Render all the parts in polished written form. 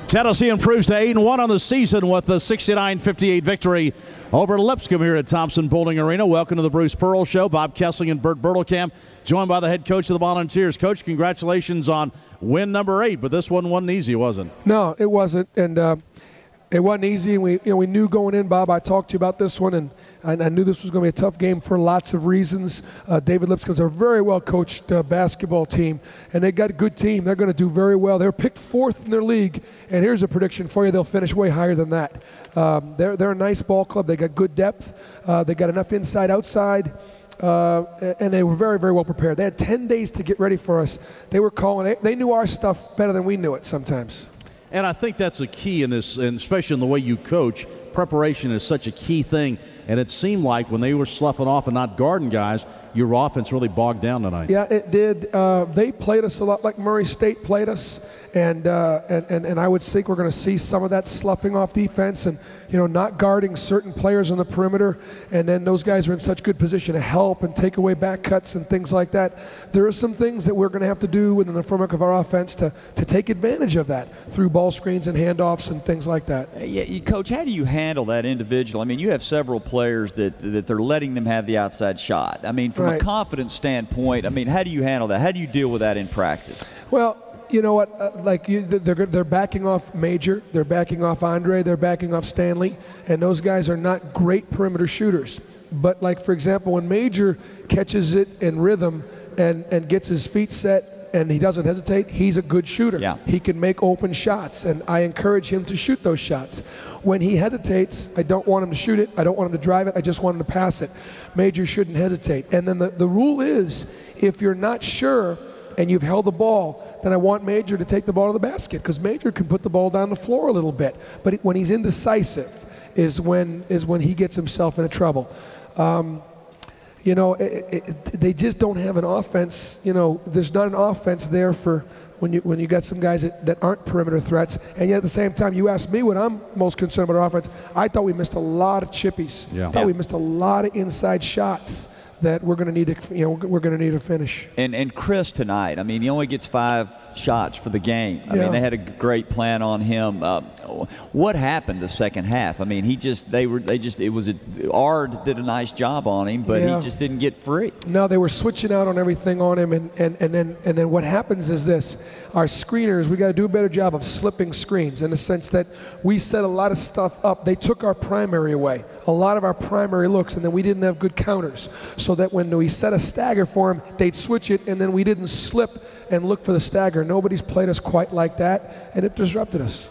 Tennessee improves to 8-1 on the season with the 69-58 victory over Lipscomb here at Thompson-Boling Arena. Welcome to the Bruce Pearl Show. Bob Kessling and Bert Bertelkamp, joined by the head coach of the Volunteers. Coach, congratulations on win number 8, but this one wasn't easy, was it? No, it wasn't, and it wasn't easy. We knew going in, Bob. I talked to you about this one, and I knew this was going to be a tough game for lots of reasons. David Lipscomb's a very well-coached basketball team, and they got a good team. They're going to do very well. They're picked 4th in their league, and here's a prediction for you. They'll finish way higher than that. They're a nice ball club. They got good depth. They got enough inside, outside. And they were very, very well prepared. They had 10 days to get ready for us. They were calling it. They knew our stuff better than we knew it sometimes. And I think that's a key in this, and especially in the way you coach. Preparation is such a key thing. And it seemed like when they were sloughing off and not guarding guys, your offense really bogged down tonight. Yeah, it did. They played us a lot like Murray State played us. And I would think we're going to see some of that sloughing off defense and, not guarding certain players on the perimeter. And then those guys are in such good position to help and take away back cuts and things like that. There are some things that we're going to have to do within the framework of our offense to take advantage of that through ball screens and handoffs and things like that. Yeah, Coach, how do you handle that individual? I mean, you have several players that they're letting them have the outside shot. I mean, from a confidence standpoint, how do you handle that? How do you deal with that in practice? Well, you know what? They're backing off Major, they're backing off Andre, they're backing off Stanley, and those guys are not great perimeter shooters. But like, for example, when Major catches it in rhythm and gets his feet set and he doesn't hesitate, he's a good shooter. Yeah. He can make open shots, and I encourage him to shoot those shots. When he hesitates, I don't want him to shoot it, I don't want him to drive it, I just want him to pass it. Major shouldn't hesitate. And then the rule is, if you're not sure and you've held the ball, then I want Major to take the ball to the basket, because Major can put the ball down the floor a little bit. But when he's indecisive is when he gets himself into trouble. They just don't have an offense. There's not an offense there for when you got some guys that aren't perimeter threats. And yet at the same time, you asked me what I'm most concerned about our offense. I thought we missed a lot of chippies. Yeah. I thought we missed a lot of inside shots that we're going to need to finish. And Chris tonight, he only gets 5 shots for the game. They had a great plan on him. What happened the second half? Ard did a nice job on him, but he just didn't get free. No, they were switching out on everything on him, and then what happens is this: our screeners, we got to do a better job of slipping screens, in the sense that we set a lot of stuff up. They took our primary away, a lot of our primary looks, and then we didn't have good counters. So that when we set a stagger for them, they'd switch it, and then we didn't slip and look for the stagger. Nobody's played us quite like that, and it disrupted us.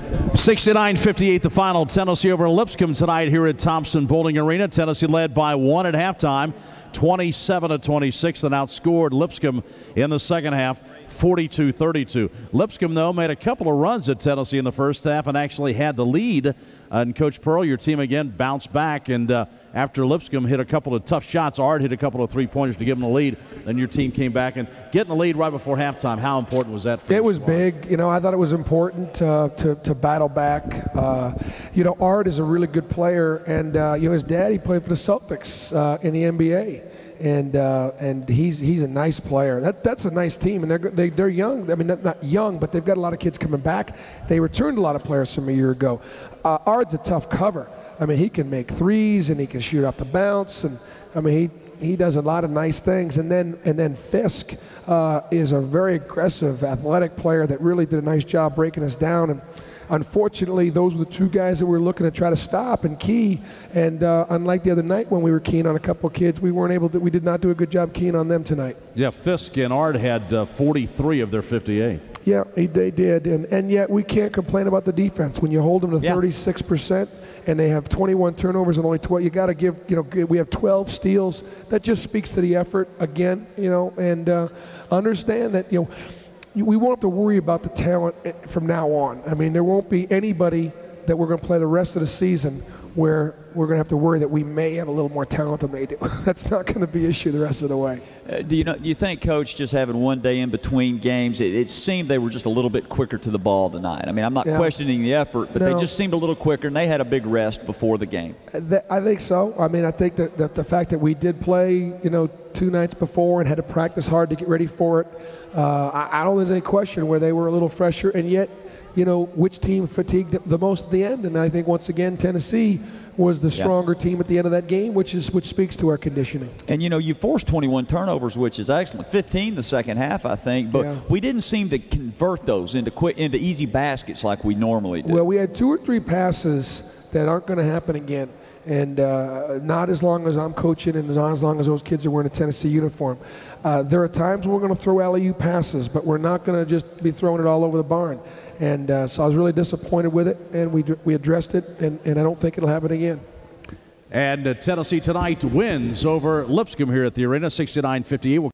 69-58 the final. Tennessee over Lipscomb tonight here at Thompson-Boling Arena. Tennessee led by 1 at halftime, 27-26, and outscored Lipscomb in the second half, 42-32. Lipscomb, though, made a couple of runs at Tennessee in the first half and actually had the lead. And Coach Pearl, your team again bounced back, and after Lipscomb hit a couple of tough shots, Ard hit a couple of three-pointers to give them the lead, then your team came back and getting the lead right before halftime. How important was that for you? It was big. I thought it was important to battle back. Ard is a really good player, and his daddy played for the Celtics in the NBA. And he's a nice player. That's a nice team, and they're young. Not young, but they've got a lot of kids coming back. They returned a lot of players from a year ago. Ard's a tough cover. He can make threes, and he can shoot off the bounce, and he does a lot of nice things. And then Fisk is a very aggressive, athletic player that really did a nice job breaking us down. And unfortunately, those were the 2 guys that we were looking to try to stop and key. And unlike the other night when we were keying on a couple of kids, we did not do a good job keying on them tonight. Yeah, Fisk and Ard had 43 of their 58. Yeah, they did. And yet we can't complain about the defense. When you hold them to 36% and they have 21 turnovers and only 12, you got to give, we have 12 steals. That just speaks to the effort again, and understand that, we won't have to worry about the talent from now on. There won't be anybody that we're going to play the rest of the season where we're going to have to worry that we may have a little more talent than they do. That's not going to be an issue the rest of the way. Do you think, Coach, just having one day in between games, it seemed they were just a little bit quicker to the ball tonight? I'm not questioning the effort, but they just seemed a little quicker, and they had a big rest before the game. I think so. I think that the fact that we did play, 2 nights before and had to practice hard to get ready for it, I don't think there's any question where they were a little fresher, and yet which team fatigued the most at the end. And I think once again Tennessee was the stronger team at the end of that game, which speaks to our conditioning. And you forced 21 turnovers, which is excellent. 15 the second half, I think, but we didn't seem to convert those into easy baskets like we normally do. Well, we had 2 or 3 passes that aren't going to happen again, and not as long as I'm coaching and not as long as those kids are wearing a Tennessee uniform. There are times when we're going to throw alley-oop passes, but we're not going to just be throwing it all over the barn. And so I was really disappointed with it, and we addressed it, and I don't think it'll happen again. And Tennessee tonight wins over Lipscomb here at the arena, 69-58.